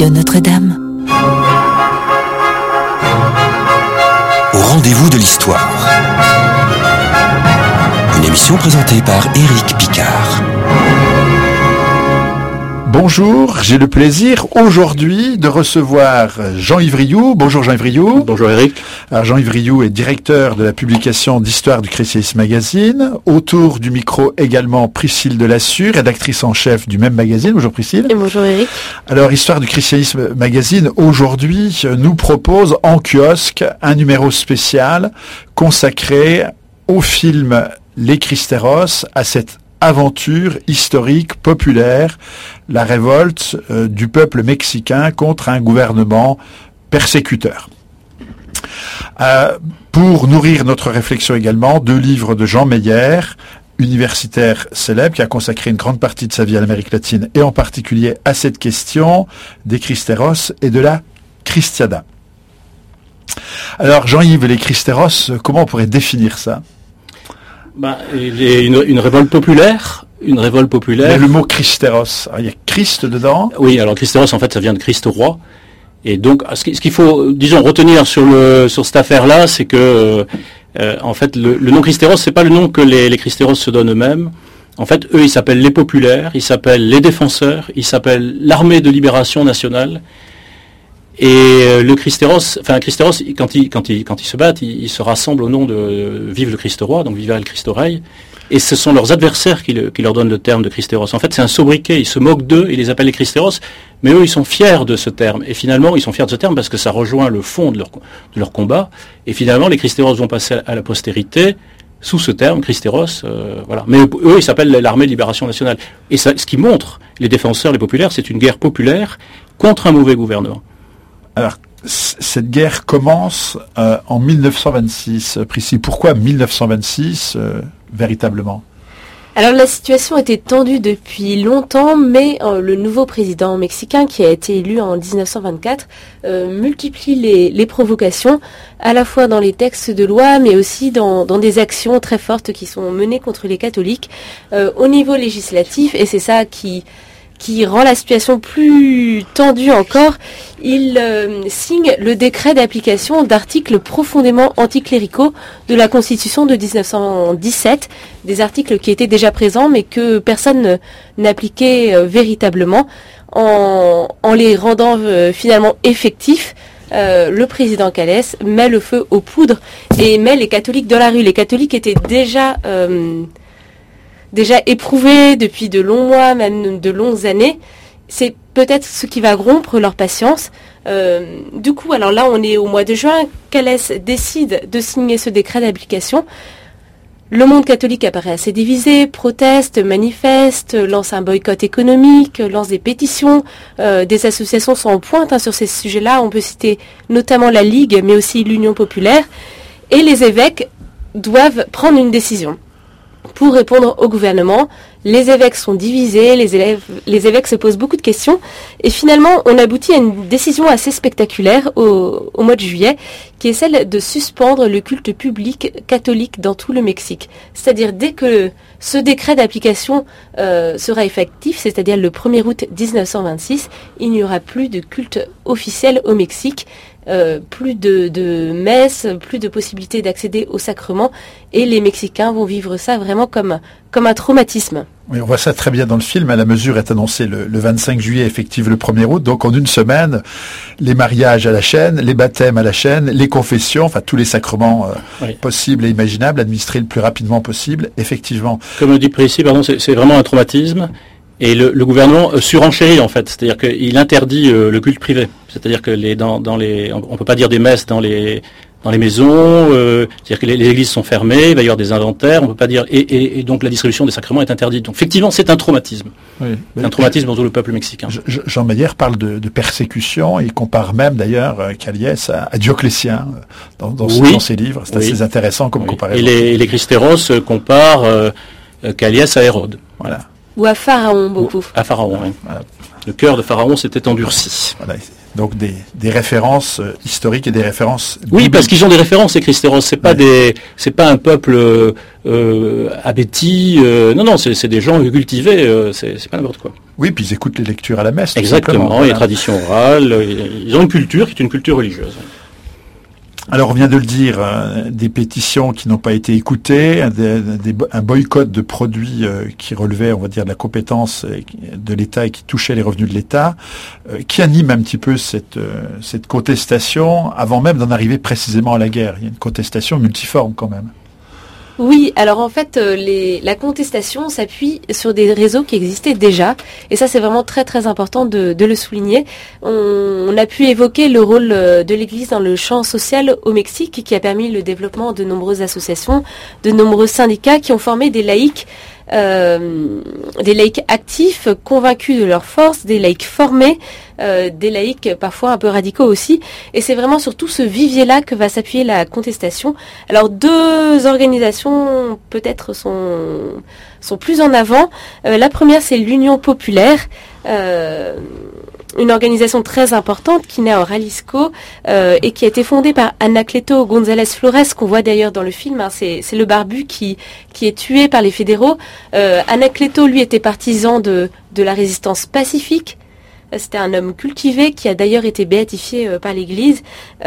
Radio Notre-Dame. Au rendez-vous de l'histoire. Une émission présentée par Éric Picard. Bonjour, j'ai le plaisir aujourd'hui de recevoir Jean-Yves Rioux. Bonjour Jean-Yves Rioux. Bonjour Éric. Alors Jean-Yves Rioux est directeur de la publication d'Histoire du Christianisme Magazine. Autour du micro également Priscille Delassure, rédactrice en chef du même magazine. Bonjour Priscille. Et bonjour Éric. Alors Histoire du Christianisme Magazine aujourd'hui nous propose en kiosque un numéro spécial consacré au film Les Cristeros, à cette aventure historique, populaire, la révolte du peuple mexicain contre un gouvernement persécuteur. Pour nourrir notre réflexion également, 2 livres de Jean Meyer, universitaire célèbre, qui a consacré une grande partie de sa vie à l'Amérique latine, et en particulier à cette question des Cristeros et de la Cristiada. Alors Jean-Yves, les Cristeros, comment on pourrait définir ça ? Il est une révolte populaire. Une révolte populaire. Il y a le mot Cristeros. Il y a Christ dedans. Oui, alors Cristeros, en fait, ça vient de Christ roi. Et donc, ce qu'il faut, disons, retenir sur cette affaire-là, c'est que, en fait, le nom Cristeros, c'est pas le nom que les Cristeros se donnent eux-mêmes. En fait, eux, ils s'appellent les populaires, ils s'appellent les défenseurs, ils s'appellent l'armée de libération nationale. Et le Cristeros, quand ils se battent, ils se rassemblent au nom de Vive le Christ roi, donc Viva el Cristo Rey, et ce sont leurs adversaires qui leur donnent le terme de Cristeros. En fait, c'est un sobriquet, ils se moquent d'eux, ils les appellent les Cristeros, mais eux, ils sont fiers de ce terme. Et finalement, ils sont fiers de ce terme parce que ça rejoint le fond de leur combat. Et finalement, les Cristeros vont passer à la postérité sous ce terme, Cristeros, voilà. Mais eux, ils s'appellent l'armée de libération nationale. Et ça, ce qui montre, les défenseurs, les populaires, c'est une guerre populaire contre un mauvais gouvernement. Alors, cette guerre commence en 1926. Priscille, pourquoi 1926 véritablement ? Alors la situation était tendue depuis longtemps, mais le nouveau président mexicain qui a été élu en 1924 multiplie les provocations, à la fois dans les textes de loi, mais aussi dans des actions très fortes qui sont menées contre les catholiques au niveau législatif, et c'est ça qui rend la situation plus tendue encore. Il signe le décret d'application d'articles profondément anticléricaux de la Constitution de 1917, des articles qui étaient déjà présents mais que personne n'appliquait véritablement. En les rendant finalement effectifs, le président Calles met le feu aux poudres et met les catholiques dans la rue. Les catholiques étaient déjà éprouvés depuis de longs mois, même de longues années. C'est peut-être ce qui va rompre leur patience. Du coup, alors là, on est au mois de juin. Calles décide de signer ce décret d'application. Le monde catholique apparaît assez divisé, proteste, manifeste, lance un boycott économique, lance des pétitions. Des associations sont en pointe sur ces sujets-là. On peut citer notamment la Ligue, mais aussi l'Union populaire. Et les évêques doivent prendre une décision. Pour répondre au gouvernement, les évêques sont divisés, les évêques se posent beaucoup de questions, et finalement on aboutit à une décision assez spectaculaire au mois de juillet, qui est celle de suspendre le culte public catholique dans tout le Mexique. C'est-à-dire dès que ce décret d'application sera effectif, c'est-à-dire le 1er août 1926, il n'y aura plus de culte officiel au Mexique. Plus de messes, plus de possibilités d'accéder au sacrement, et les Mexicains vont vivre ça vraiment comme un traumatisme. Oui, on voit ça très bien dans le film. La mesure est annoncée le 25 juillet, effective le 1er août. Donc en une semaine, les mariages à la chaîne, les baptêmes à la chaîne, les confessions, enfin tous les sacrements possibles et imaginables, administrés le plus rapidement possible, effectivement. Comme le dit Priscille, c'est vraiment un traumatisme. Et le gouvernement surenchérit en fait, c'est-à-dire qu'il interdit le culte privé, c'est-à-dire que on peut pas dire des messes dans les maisons, c'est-à-dire que les églises sont fermées, il va y avoir des inventaires, on peut pas dire et donc la distribution des sacrements est interdite. Donc effectivement, c'est un traumatisme. Oui, c'est un traumatisme pour tout le peuple mexicain. Jean Meyer parle de persécution, et il compare même d'ailleurs Calles à Dioclétien dans ses livres. C'est assez intéressant comme comparaison. Et les Cristeros comparent Calles à Hérode. Voilà. Ou à Pharaon, beaucoup. À Pharaon, oui. Voilà. Le cœur de Pharaon s'était endurci. Voilà. Donc des références historiques et des références Oui, bibliques. parce qu'ils ont des références, les Christéros. C'est pas c'est pas un peuple abéti. Non, c'est des gens cultivés. C'est pas n'importe quoi. Oui, puis ils écoutent les lectures à la messe. Exactement. Voilà. Les traditions orales. Ils ont une culture qui est une culture religieuse. Alors on vient de le dire, des pétitions qui n'ont pas été écoutées, un boycott de produits qui relevaient, on va dire, de la compétence de l'État et qui touchaient les revenus de l'État, qui anime un petit peu cette contestation avant même d'en arriver précisément à la guerre. Il y a une contestation multiforme quand même. Oui, alors en fait, la contestation s'appuie sur des réseaux qui existaient déjà, et ça c'est vraiment très très important de le souligner. On a pu évoquer le rôle de l'Église dans le champ social au Mexique, qui a permis le développement de nombreuses associations, de nombreux syndicats qui ont formé des laïcs actifs, convaincus de leur force, des laïcs formés, des laïcs parfois un peu radicaux aussi. Et c'est vraiment sur tout ce vivier-là que va s'appuyer la contestation. Alors 2 organisations peut-être sont plus en avant. La première, c'est l'Union populaire, une organisation très importante qui naît en Jalisco et qui a été fondée par Anacleto González Flores, qu'on voit d'ailleurs dans le film. Hein, c'est le barbu qui est tué par les fédéraux. Anacleto, lui, était partisan de la résistance pacifique. C'était un homme cultivé qui a d'ailleurs été béatifié par l'Église.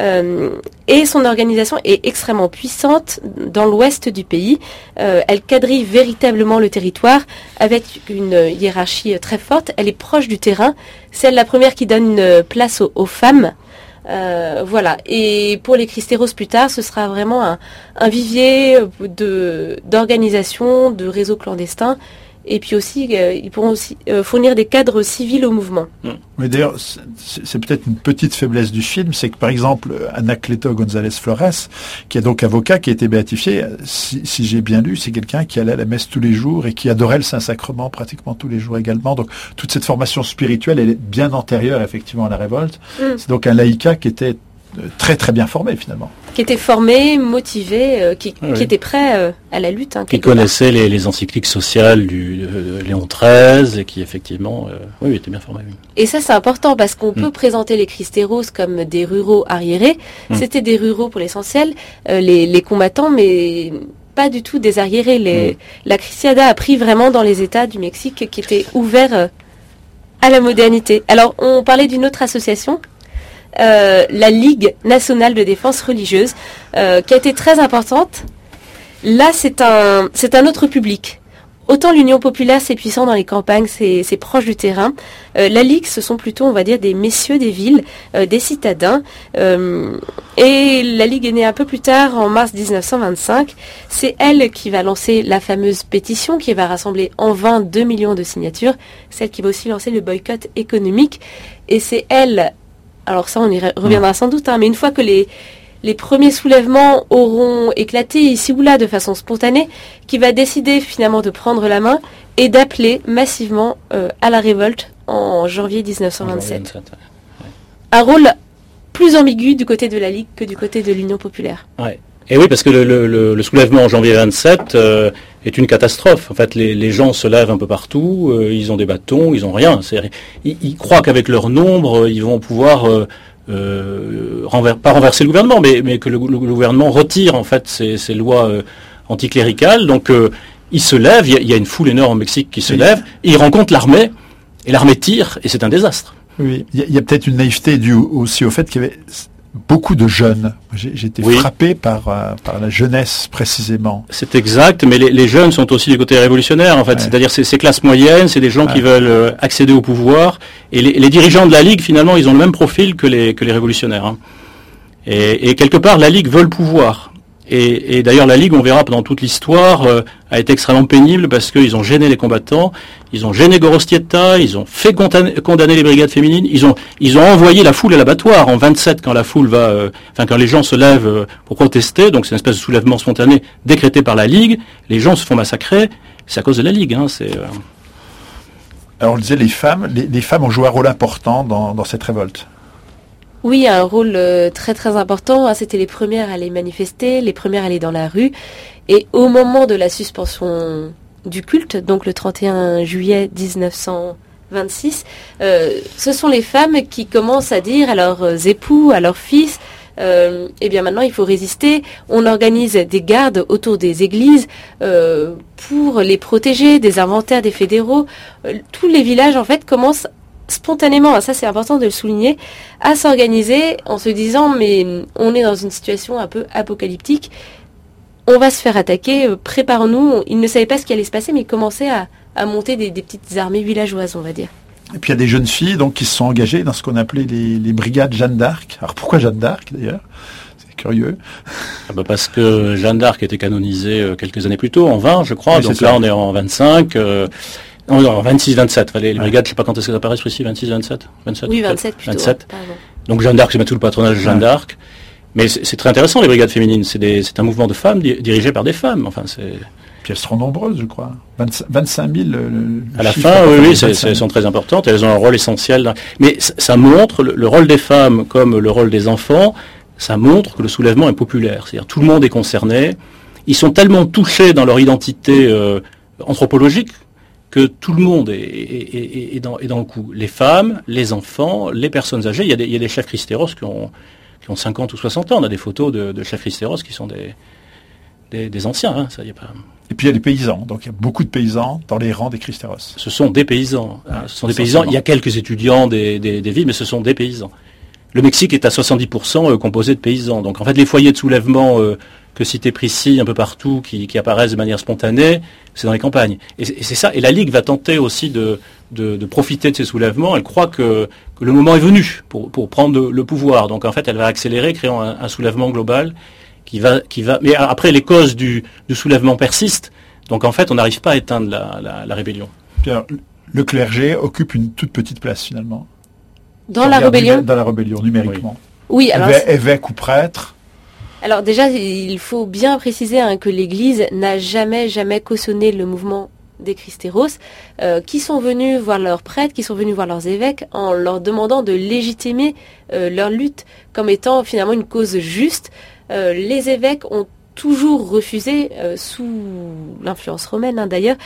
Et son organisation est extrêmement puissante dans l'ouest du pays. Elle quadrille véritablement le territoire avec une hiérarchie très forte. Elle est proche du terrain. C'est la première qui donne une place aux femmes. Voilà. Et pour les Cristeros plus tard, ce sera vraiment un vivier d'organisation, de réseaux clandestins. Et puis aussi, ils pourront aussi fournir des cadres civils au mouvement. Mais d'ailleurs, c'est peut-être une petite faiblesse du film, c'est que par exemple, Anacleto González Flores, qui est donc avocat, qui a été béatifié, si j'ai bien lu, c'est quelqu'un qui allait à la messe tous les jours et qui adorait le Saint-Sacrement pratiquement tous les jours également. Donc toute cette formation spirituelle, elle est bien antérieure effectivement à la révolte. C'est donc un laïcat qui était très très bien formé finalement. Qui était formé, motivé, qui était prêt à la lutte. Qui connaissait les encycliques sociales du Léon XIII et qui effectivement était bien formé. Oui. Et ça c'est important parce qu'on peut présenter les Cristeros comme des ruraux arriérés. C'était des ruraux pour l'essentiel, les combattants, mais pas du tout des arriérés. La Cristiada a pris vraiment dans les États du Mexique qui étaient ouverts à la modernité. Alors on parlait d'une autre association, la Ligue nationale de défense religieuse, qui a été très importante. Là, c'est un autre public. Autant l'Union populaire, c'est puissant dans les campagnes, c'est proche du terrain. La Ligue, ce sont plutôt, on va dire, des messieurs des villes, des citadins. Et la Ligue est née un peu plus tard, en mars 1925. C'est elle qui va lancer la fameuse pétition, qui va rassembler en vain 2 millions de signatures. Celle qui va aussi lancer le boycott économique. Et c'est elle... Alors ça, on y reviendra sans doute, mais une fois que les premiers soulèvements auront éclaté ici ou là de façon spontanée, qui va décider finalement de prendre la main et d'appeler massivement à la révolte en janvier 1927. Un rôle plus ambigu du côté de la Ligue que du côté de l'Union populaire. Ouais. Et oui, parce que le soulèvement en janvier 27 est une catastrophe. En fait, les gens se lèvent un peu partout, ils ont des bâtons, ils ont rien. Ils croient qu'avec leur nombre, ils vont pouvoir pas renverser le gouvernement, mais que le gouvernement retire en fait ces lois anticléricales. Donc ils se lèvent, il y a une foule énorme au Mexique qui se lève, et ils rencontrent l'armée, et l'armée tire, et c'est un désastre. Oui, il y a peut-être une naïveté due aussi au fait qu'il y avait beaucoup de jeunes. J'ai été frappé par la jeunesse précisément. C'est exact, mais les jeunes sont aussi du côté révolutionnaire en fait. Ouais. C'est-à-dire ces classes moyennes, c'est des gens qui veulent accéder au pouvoir. Et les dirigeants de la Ligue finalement, ils ont le même profil que les révolutionnaires. Hein. Et quelque part, la Ligue veut le pouvoir. Et d'ailleurs, la Ligue, on verra pendant toute l'histoire, a été extrêmement pénible parce qu'ils ont gêné les combattants, ils ont gêné Gorostietta, ils ont fait condamner les brigades féminines, ils ont envoyé la foule à l'abattoir en 27 quand la foule quand les gens se lèvent pour protester, donc c'est une espèce de soulèvement spontané décrété par la Ligue, les gens se font massacrer, c'est à cause de la Ligue. Hein, Alors on le disait, les femmes ont joué un rôle important dans cette révolte. Oui, un rôle très très important. C'était les premières à aller manifester, les premières à aller dans la rue. Et au moment de la suspension du culte, donc le 31 juillet 1927, 26, ce sont les femmes qui commencent à dire à leurs époux, à leurs fils, eh bien maintenant il faut résister. On organise des gardes autour des églises pour les protéger, des inventaires des fédéraux. Tous les villages en fait commencent spontanément, ça c'est important de le souligner, à s'organiser en se disant mais on est dans une situation un peu apocalyptique, on va se faire attaquer, préparons-nous. Ils ne savaient pas ce qui allait se passer, mais ils commençaient à monter des petites armées villageoises, on va dire. Et puis il y a des jeunes filles donc, qui se sont engagées dans ce qu'on appelait les brigades Jeanne d'Arc. Alors pourquoi Jeanne d'Arc d'ailleurs ? C'est curieux. Parce que Jeanne d'Arc était canonisée quelques années plus tôt, en 20 je crois, oui, donc là on est en 25... Non, 26-27, les brigades, je ne sais pas quand est-ce qu'elles apparaissent ici, 26-27 Oui, 27 plutôt. 27. Donc Jeanne d'Arc, c'est tout le patronage de Jeanne d'Arc. Mais c'est très intéressant, les brigades féminines. C'est un mouvement de femmes dirigé par des femmes. Enfin, puis elles seront nombreuses, je crois. 25 000. À la fin, oui, elles sont très importantes. Elles ont un rôle essentiel. Mais ça montre le rôle des femmes comme le rôle des enfants. Ça montre que le soulèvement est populaire. C'est-à-dire tout le monde est concerné. Ils sont tellement touchés dans leur identité anthropologique que tout le monde est dans le coup. Les femmes, les enfants, les personnes âgées. Il y a des chefs Christéros qui ont 50 ou 60 ans. On a des photos de chefs Christéros qui sont des anciens. Hein, ça y est pas. Et puis il y a des paysans. Donc il y a beaucoup de paysans dans les rangs des Christéros. Ce sont des paysans. Ce sont des paysans. Il y a quelques étudiants des villes, mais ce sont des paysans. Le Mexique est à 70% composé de paysans. Donc en fait, les foyers de soulèvement que citait Prissy un peu partout, qui apparaissent de manière spontanée, c'est dans les campagnes. Et c'est ça. Et la Ligue va tenter aussi de profiter de ces soulèvements. Elle croit que le moment est venu pour prendre le pouvoir. Donc en fait, elle va accélérer, créant un soulèvement global qui va. Mais après, les causes du soulèvement persistent. Donc en fait, on n'arrive pas à éteindre la rébellion. Pierre, le clergé occupe une toute petite place finalement. Dans la rébellion. Dans la rébellion, numériquement. Oui, alors. Évêque ou prêtre. Alors déjà, il faut bien préciser que l'Église n'a jamais cautionné le mouvement des Christéros, qui sont venus voir leurs prêtres, qui sont venus voir leurs évêques, en leur demandant de légitimer leur lutte comme étant finalement une cause juste. Les évêques ont toujours refusé, sous l'influence romaine d'ailleurs,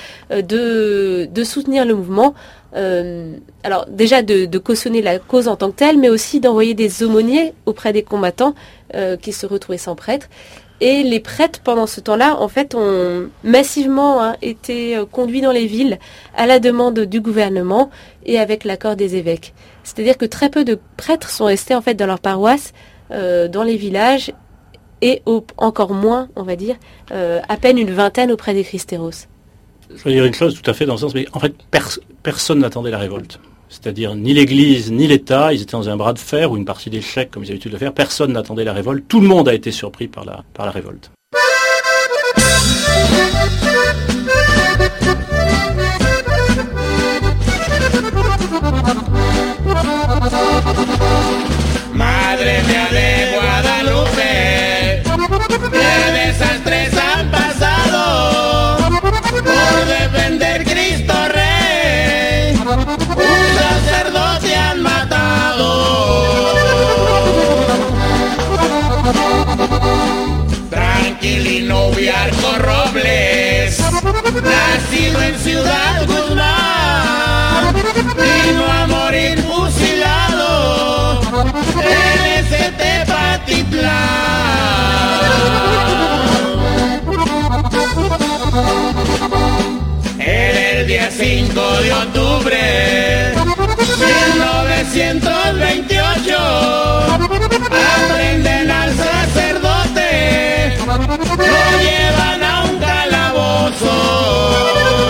de soutenir le mouvement. Alors déjà de cautionner la cause en tant que telle, mais aussi d'envoyer des aumôniers auprès des combattants qui se retrouvaient sans prêtre. Et les prêtres, pendant ce temps-là, en fait, ont massivement été conduits dans les villes à la demande du gouvernement et avec l'accord des évêques. C'est-à-dire que très peu de prêtres sont restés en fait dans leur paroisse, dans les villages, et encore moins, on va dire, à peine une vingtaine auprès des Christéros. Je veux dire une chose tout à fait dans le sens, mais en fait, personne n'attendait la révolte. C'est-à-dire ni l'Église, ni l'État, ils étaient dans un bras de fer ou une partie d'échec, comme ils avaient l'habitude de le faire. Personne n'attendait la révolte. Tout le monde a été surpris par la révolte. Madre mía de Guadalupe, qué desastres han pasado por defender Cristo Rey. Un sacerdote han matado. Tranquilino Viarco Robles, nacido en Ciudad Guzmán, vino a morir fusilado en ese Tepatitlán. En el día 5 de octubre 1928 aprenden al sacerdote, lo llevan a un calabozo.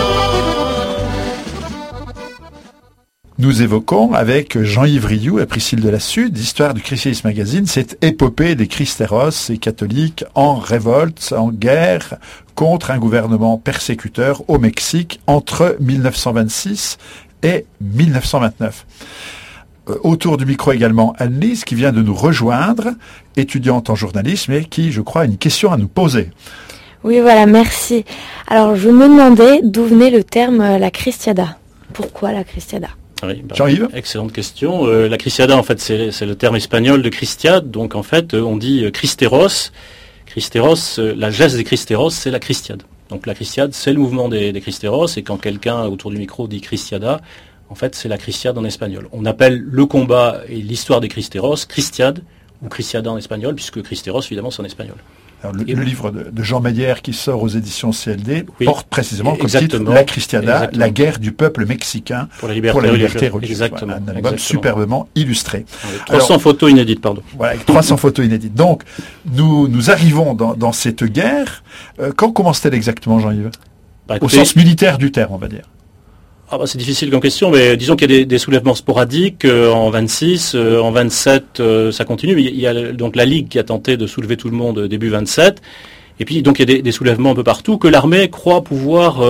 Nous évoquons avec Jean-Yves Rioux et Priscille Delassud l'histoire du Christianisme Magazine, cette épopée des Christéros et catholiques en révolte, en guerre contre un gouvernement persécuteur au Mexique entre 1926 et 1929. Autour du micro également Anne-Lise qui vient de nous rejoindre, étudiante en journalisme et qui, je crois, a une question à nous poser. Oui, voilà, merci. Alors, je me demandais d'où venait le terme la Cristiada. Pourquoi la Cristiada ? Oui, Jean-Yves ? Excellente question. La Cristiada, en fait, c'est le terme espagnol de Cristiade. Donc, en fait, on dit Cristeros. Cristeros, la geste des Cristeros, c'est la Cristiade. Donc, la Cristiade, c'est le mouvement des Cristeros. Et quand quelqu'un autour du micro dit Cristiada, En fait, c'est la Cristiade en espagnol. On appelle le combat et l'histoire des Cristeros Cristiade ou Cristiada en espagnol, puisque Cristeros, évidemment, c'est en espagnol. Alors, le livre de Jean Meyer qui sort aux éditions CLD porte précisément comme exactement, titre La Cristiada, exactement. la guerre du peuple mexicain pour la liberté religieuse. Exactement. Un album superbement illustré. Avec 300 photos inédites, pardon. Voilà, avec 300 photos inédites. Donc, nous arrivons dans cette guerre. Quand commence-t-elle exactement, Jean-Yves ? Au sens militaire du terme, on va dire. C'est difficile comme question, mais disons qu'il y a des soulèvements sporadiques en 26, en 27, ça continue. Il y a donc la Ligue qui a tenté de soulever tout le monde début 27, et puis donc il y a des soulèvements un peu partout que l'armée croit pouvoir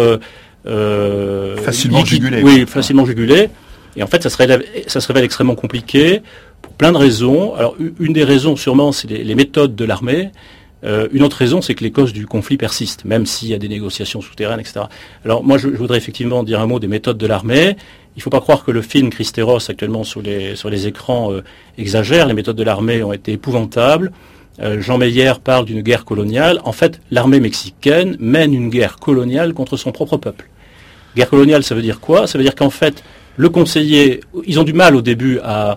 facilement juguler. Oui, facilement juguler. Et en fait, ça se révèle extrêmement compliqué pour plein de raisons. Alors, une des raisons, sûrement, c'est les méthodes de l'armée. Une autre raison, c'est que les causes du conflit persistent, même s'il y a des négociations souterraines, etc. Alors moi, je voudrais effectivement dire un mot des méthodes de l'armée. Il ne faut pas croire que le film Cristeros, actuellement sur les écrans, exagère. Les méthodes de l'armée ont été épouvantables. Jean Meyer parle d'une guerre coloniale. En fait, l'armée mexicaine mène une guerre coloniale contre son propre peuple. Guerre coloniale, ça veut dire quoi ? Ça veut dire qu'en fait, le conseiller, ils ont du mal au début à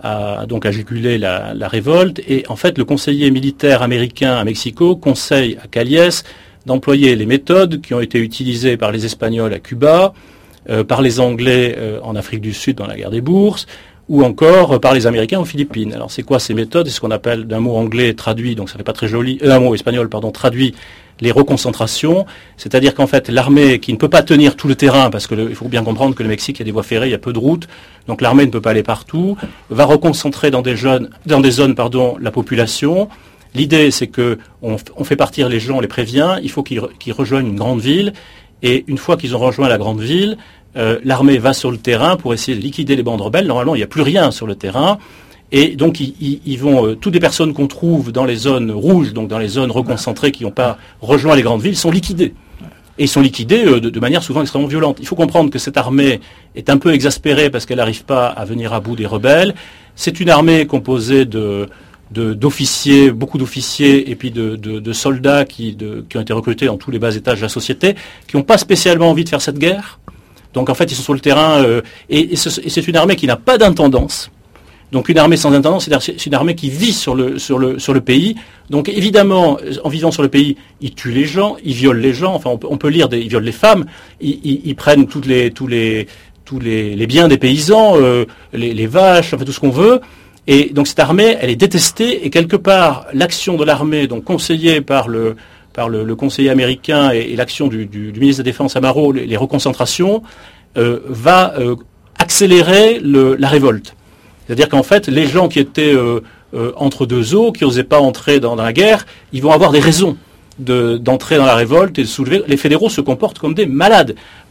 juguler la révolte, et en fait le conseiller militaire américain à Mexico conseille à Calles d'employer les méthodes qui ont été utilisées par les Espagnols à Cuba, par les Anglais en Afrique du Sud dans la guerre des bourses, ou encore par les Américains aux Philippines. Alors c'est quoi ces méthodes ? C'est ce qu'on appelle, d'un mot anglais traduit, donc ça fait pas très joli, un mot espagnol, pardon, traduit, les reconcentrations, c'est-à-dire qu'en fait l'armée qui ne peut pas tenir tout le terrain, parce que il faut bien comprendre que le Mexique, il y a des voies ferrées, il y a peu de routes, donc l'armée ne peut pas aller partout, va reconcentrer dans des zones, la population. L'idée, c'est que on fait partir les gens, on les prévient, il faut qu'ils rejoignent une grande ville, et une fois qu'ils ont rejoint la grande ville, l'armée va sur le terrain pour essayer de liquider les bandes rebelles. Normalement, il n'y a plus rien sur le terrain. Et donc, ils vont, toutes les personnes qu'on trouve dans les zones rouges, donc dans les zones reconcentrées qui n'ont pas rejoint les grandes villes, sont liquidées. Et ils sont liquidés de manière souvent extrêmement violente. Il faut comprendre que cette armée est un peu exaspérée parce qu'elle n'arrive pas à venir à bout des rebelles. C'est une armée composée d'officiers, beaucoup d'officiers, et puis de soldats qui ont été recrutés dans tous les bas étages de la société, qui n'ont pas spécialement envie de faire cette guerre. Donc en fait, ils sont sur le terrain, et c'est une armée qui n'a pas d'intendance. Donc une armée sans intendance, c'est une armée qui vit sur le pays. Donc évidemment, en vivant sur le pays, ils tuent les gens, ils violent les gens. Enfin, on peut lire ils violent les femmes. Ils prennent tous les biens des paysans, les vaches, enfin tout ce qu'on veut. Et donc cette armée, elle est détestée. Et quelque part, l'action de l'armée, donc conseillée par le conseiller américain et l'action du ministre de la Défense Amaro, les reconcentrations, va accélérer la révolte. C'est-à-dire qu'en fait, les gens qui étaient entre deux eaux, qui n'osaient pas entrer dans la guerre, ils vont avoir des raisons d'entrer dans la révolte et de soulever. Les fédéraux se comportent comme des malades.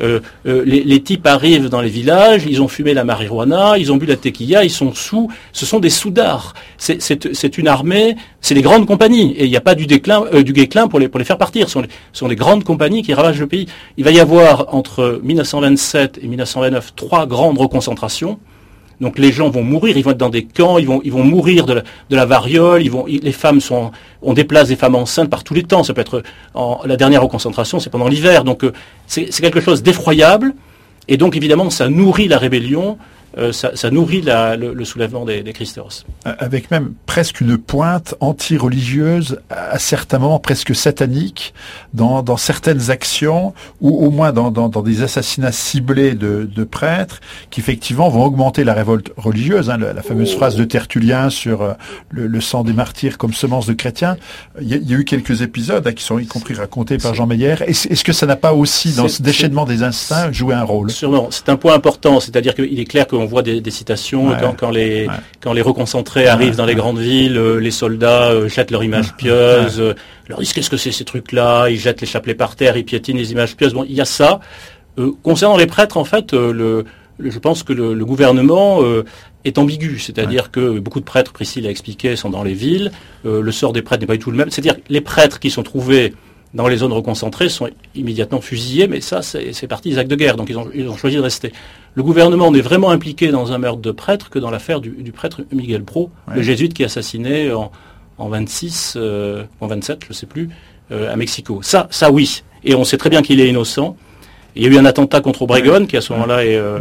Les types arrivent dans les villages, ils ont fumé la marijuana, ils ont bu la tequila, ils sont sous. Ce sont des soudards. C'est une armée, c'est des grandes compagnies. Et il n'y a pas du guéclin pour les faire partir. Ce sont des grandes compagnies qui ravagent le pays. Il va y avoir entre 1927 et 1929 3 grandes reconcentrations. Donc les gens vont mourir, ils vont être dans des camps, ils vont mourir de la variole, les femmes on déplace des femmes enceintes par tous les temps. Ça peut être la dernière reconcentration, c'est pendant l'hiver. Donc c'est quelque chose d'effroyable. Et donc évidemment, ça nourrit la rébellion, ça nourrit le soulèvement des Cristeros. Avec même presque une pointe anti-religieuse, à certains moments presque satanique, dans certaines actions, ou au moins dans des assassinats ciblés de prêtres, qui effectivement vont augmenter la révolte religieuse. La fameuse phrase de Tertullien sur le sang des martyrs comme semence de chrétiens. Il y a eu quelques épisodes qui sont y compris racontés par Jean Meyer. Est-ce que ça n'a pas aussi, dans ce déchaînement des instincts, joué un rôle ? Sûrement. C'est un point important. C'est-à-dire qu'il est clair qu'on voit des citations quand les reconcentrés arrivent dans les grandes villes, les soldats jettent leur image pieuse, leur disent qu'est-ce que c'est ces trucs-là, ils jettent les chapelets par terre, ils piétinent les images pieuses. Bon, il y a ça. Concernant les prêtres, en fait, je pense que le gouvernement est ambigu, c'est-à-dire que beaucoup de prêtres, Priscille a expliqué, sont dans les villes. Le sort des prêtres n'est pas du tout le même. C'est-à-dire que les prêtres qui sont trouvés dans les zones reconcentrées sont immédiatement fusillés, mais ça, c'est partie des actes de guerre, donc ils ont choisi de rester. Le gouvernement n'est vraiment impliqué dans un meurtre de prêtre que dans l'affaire du prêtre Miguel Pro, le jésuite qui est assassiné en 26, en 27, je ne sais plus, à Mexico. Ça oui, et on sait très bien qu'il est innocent. Il y a eu un attentat contre Obregón, qui à ce moment-là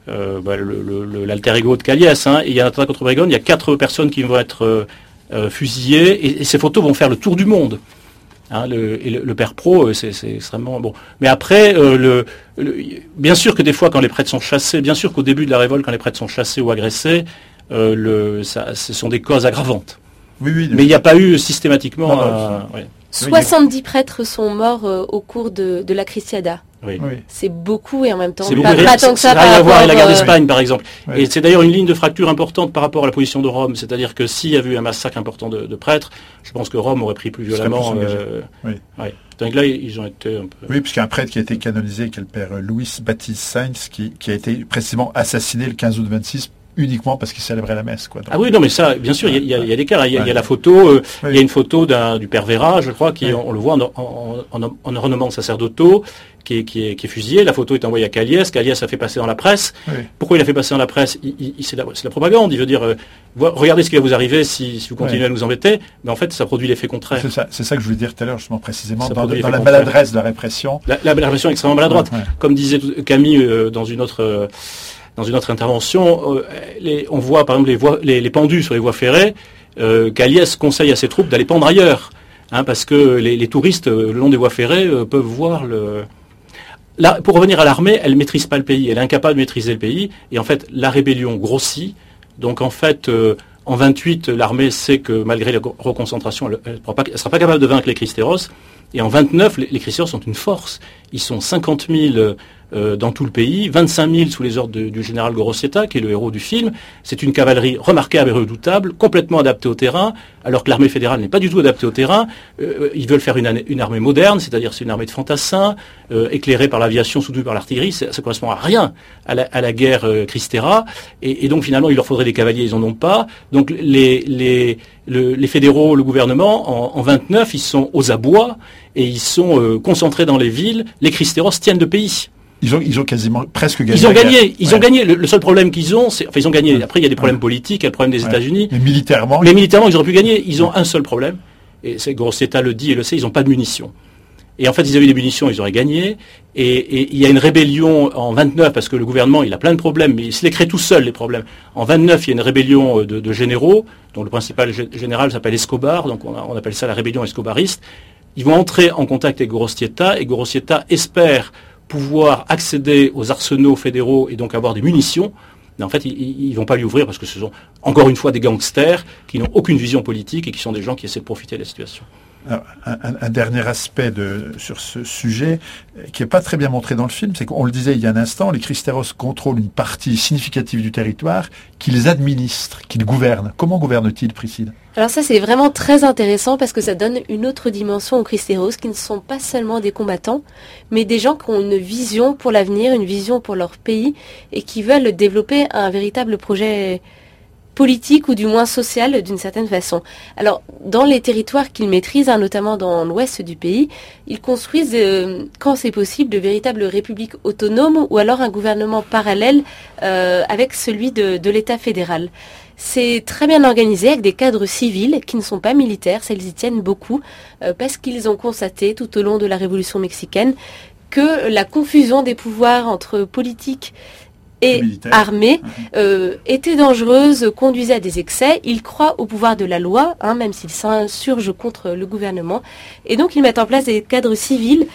l'alter ego de Caliès. Hein, et il y a un attentat contre Brégonne, il y a 4 personnes qui vont être fusillées, et ces photos vont faire le tour du monde. Hein, le père Pro, c'est extrêmement bon. Mais après, bien sûr que des fois, quand les prêtres sont chassés, bien sûr qu'au début de la révolte, quand les prêtres sont chassés ou agressés, ce sont des causes aggravantes. Oui, mais il n'y a pas eu systématiquement... 70 prêtres sont morts au cours de la Crisciada. Oui. C'est beaucoup et en même temps c'est pas tant que ça. Ça n'a rien à voir avec la guerre d'Espagne, par exemple. Oui. Et c'est d'ailleurs une ligne de fracture importante par rapport à la position de Rome. C'est-à-dire que s'il y avait eu un massacre important de prêtres, je pense que Rome aurait pris plus violemment. Donc là, ils ont été un peu... Oui, puisqu'il y a un prêtre qui a été canonisé, qui est le père Louis Baptiste Sainz, qui a été précisément assassiné le 15 août 26 uniquement parce qu'il célébrait la messe, quoi. Donc, ah oui, non, mais ça, bien sûr, il y a des cas. Il y a la photo, il y a une photo du père Vera, je crois, on le voit en ornement sacerdotal, qui est fusillé. La photo est envoyée à Caliès. Caliès a fait passer dans la presse. Oui. Pourquoi il a fait passer dans la presse? C'est la propagande. Il veut dire, regardez ce qui va vous arriver si vous continuez à nous embêter. Mais en fait, ça produit l'effet contraire. C'est ça que je voulais dire tout à l'heure, justement, précisément, dans la maladresse de la répression. La répression est extrêmement maladroite. Ouais. Comme disait Camille dans une autre intervention, on voit par exemple les pendus sur les voies ferrées. Caliès conseille à ses troupes d'aller pendre ailleurs, hein, parce que les touristes le long des voies ferrées peuvent voir Là, pour revenir à l'armée, elle ne maîtrise pas le pays, elle est incapable de maîtriser le pays, et en fait la rébellion grossit. Donc en fait, en 28, l'armée sait que malgré la reconcentration, elle ne sera pas capable de vaincre les Cristéros. Et en 29, les Cristéros sont une force. Ils sont 50 000 dans tout le pays, 25 000 sous les ordres du général Gorosieta, qui est le héros du film. C'est une cavalerie remarquable et redoutable, complètement adaptée au terrain, alors que l'armée fédérale n'est pas du tout adaptée au terrain. Ils veulent faire une armée moderne, c'est-à-dire c'est une armée de fantassins, éclairée par l'aviation, soutenue par l'artillerie. Ça correspond à rien à la guerre Cristera. Et donc finalement, il leur faudrait des cavaliers, ils en ont pas. Donc les fédéraux, le gouvernement, en 29, ils sont aux abois et ils sont concentrés dans les villes. Les Cristéros tiennent le pays. Ils ont quasiment presque gagné. Ils ont gagné. Le seul problème qu'ils ont, c'est, enfin, ils ont gagné. Après, il y a des problèmes politiques, il y a le problème des États-Unis. Mais militairement, ils auraient pu gagner. Ils ont un seul problème. Et c'est Grossetto le dit et le sait, ils n'ont pas de munitions. Et en fait, ils avaient des munitions, ils auraient gagné. Et il y a une rébellion en 29, parce que le gouvernement, il a plein de problèmes, mais il se les crée tout seul, les problèmes. En 29, il y a une rébellion de généraux, dont le principal général s'appelle Escobar, donc on appelle ça la rébellion escobariste. Ils vont entrer en contact avec Gorosieta, et Gorosieta espère pouvoir accéder aux arsenaux fédéraux et donc avoir des munitions. Mais en fait, ils ne vont pas lui ouvrir parce que ce sont encore une fois des gangsters qui n'ont aucune vision politique et qui sont des gens qui essaient de profiter de la situation. Alors, un dernier aspect sur ce sujet qui n'est pas très bien montré dans le film, c'est qu'on le disait il y a un instant, les Cristéros contrôlent une partie significative du territoire qu'ils administrent, qu'ils gouvernent. Comment gouvernent-ils, Priscille ? Alors ça, c'est vraiment très intéressant parce que ça donne une autre dimension aux Cristéros qui ne sont pas seulement des combattants, mais des gens qui ont une vision pour l'avenir, une vision pour leur pays et qui veulent développer un véritable projet politique ou du moins social d'une certaine façon. Alors, dans les territoires qu'ils maîtrisent, notamment dans l'ouest du pays, ils construisent, quand c'est possible, de véritables républiques autonomes ou alors un gouvernement parallèle avec celui de l'État fédéral. C'est très bien organisé avec des cadres civils qui ne sont pas militaires, ça ils y tiennent beaucoup, parce qu'ils ont constaté tout au long de la Révolution mexicaine que la confusion des pouvoirs entre politique et armée était dangereuse, conduisait à des excès. Ils croient au pouvoir de la loi, même s'ils s'insurgent contre le gouvernement. Et donc ils mettent en place des cadres civils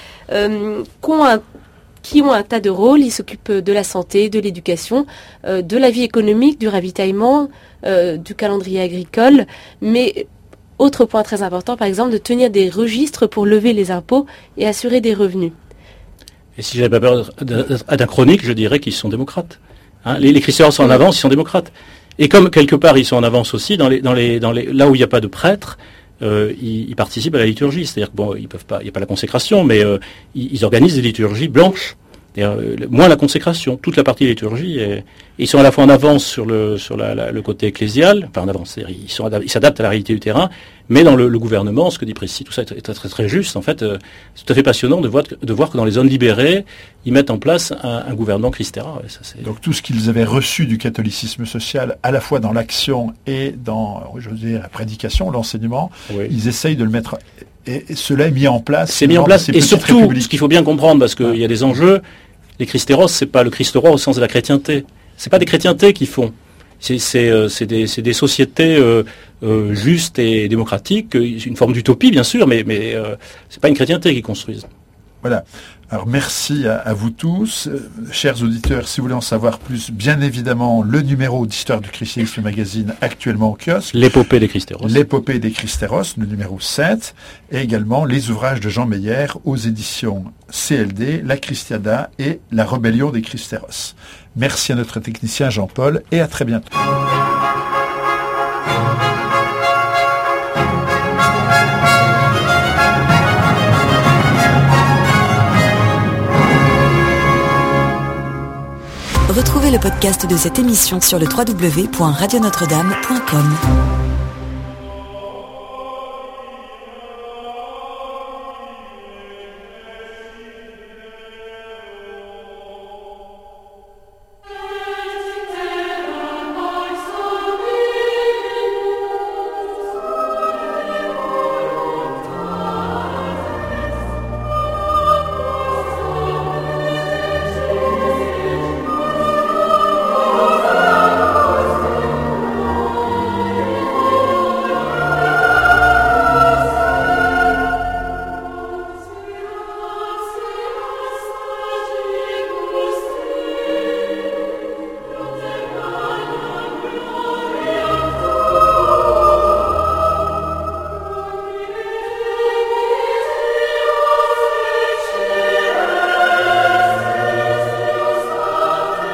qui ont un tas de rôles. Ils s'occupent de la santé, de l'éducation, de la vie économique, du ravitaillement, du calendrier agricole. Mais autre point très important, par exemple, de tenir des registres pour lever les impôts et assurer des revenus. Et si j'avais pas peur anachronique, je dirais qu'ils sont démocrates. Les Cristéros sont en avance, ils sont démocrates. Et comme quelque part ils sont en avance aussi, là où il n'y a pas de prêtres, ils participent à la liturgie. C'est-à-dire que bon, ils peuvent pas, il n'y a pas la consécration, mais ils organisent des liturgies blanches. Moins la consécration, toute la partie liturgie, ils sont à la fois en avance sur le côté ecclésial, enfin en avance, ils s'adaptent à la réalité du terrain, mais dans le gouvernement, ce que dit Priscille, tout ça est très, très, très juste. En fait, c'est tout à fait passionnant de voir que dans les zones libérées, ils mettent en place un gouvernement Cristera. Donc tout ce qu'ils avaient reçu du catholicisme social, à la fois dans l'action et dans, je veux dire, la prédication, l'enseignement, oui. Ils essayent de le mettre. Et cela est mis en place. C'est mis en place. Et surtout, ce qu'il faut bien comprendre, parce qu'il y a des enjeux, les Cristéros, c'est pas le Christ roi au sens de la chrétienté. c'est pas des chrétientés qui font. C'est des sociétés justes et démocratiques, une forme d'utopie bien sûr, mais c'est pas une chrétienté qui construisent. Voilà. Alors merci à vous tous. Chers auditeurs, si vous voulez en savoir plus, bien évidemment, le numéro d'Histoire du christianisme magazine actuellement au kiosque. L'épopée des Christéros. L'épopée des Christéros, le numéro 7. Et également les ouvrages de Jean Meyer aux éditions CLD, La Christiada et La Rébellion des Christéros. Merci à notre technicien Jean-Paul et à très bientôt. Retrouvez le podcast de cette émission sur le www.radionotre-dame.com.